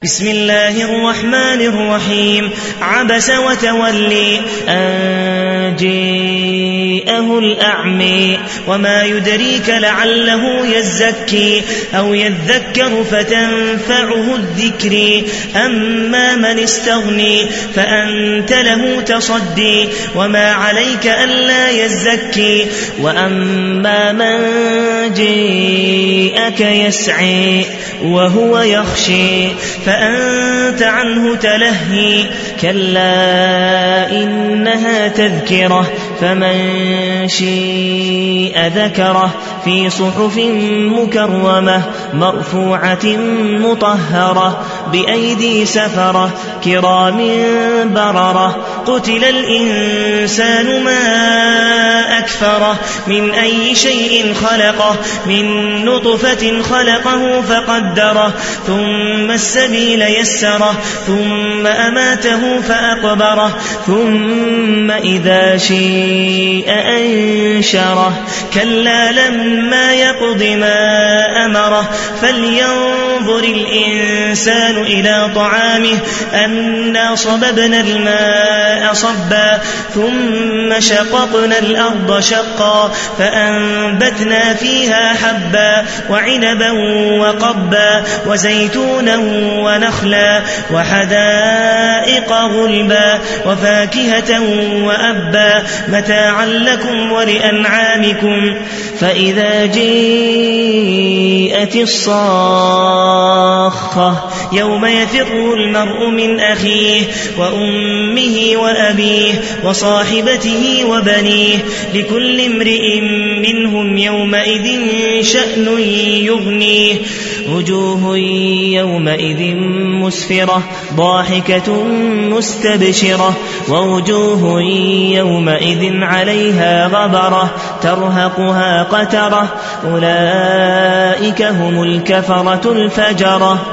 بسم الله الرحمن الرحيم. عبس وتولي أن جاءه الأعمى وما يدريك لعله يزكي أو يذكر فتنفعه الذكر أما من استغني فأنت له تصدي وما عليك ألا يزكي وأما من جاءك يسعي وهو يخشي فأنت عنه تلهي كلا إنها تذكرة فمن شاء ذكره في صحف مكرمة مرفوعة مطهرة بأيدي سفرة كرام بررة قتل الإنسان ما أكفره من أي شيء خلقه من نطفة خلقه فقدره ثم السبيل يسره ثم أماته فأقبره ثم إذا شاء أنشره كلا لما يقض ما أمره فلينظر الإنسان إلى طعامه أنا صببنا الماء صبا ثم شققنا الأرض شقا فأنبتنا فيها حبا وعنبا وقبا وزيتونا ونخلا وحدائق غلبا وفاكهة وأبا متاعا لكم ولأنعامكم فإذا جاءت الصاخة يوم يفر المرء من أخيه وأمه وأبيه وصاحبته وبنيه لكل امرئ منهم يومئذ شأن يغنيه وجوه يومئذ مسفرة ضاحكة مستبشرة ووجوه يومئذ عليها غبرة ترهقها قترة أولئك هم الكفرة الفجرة.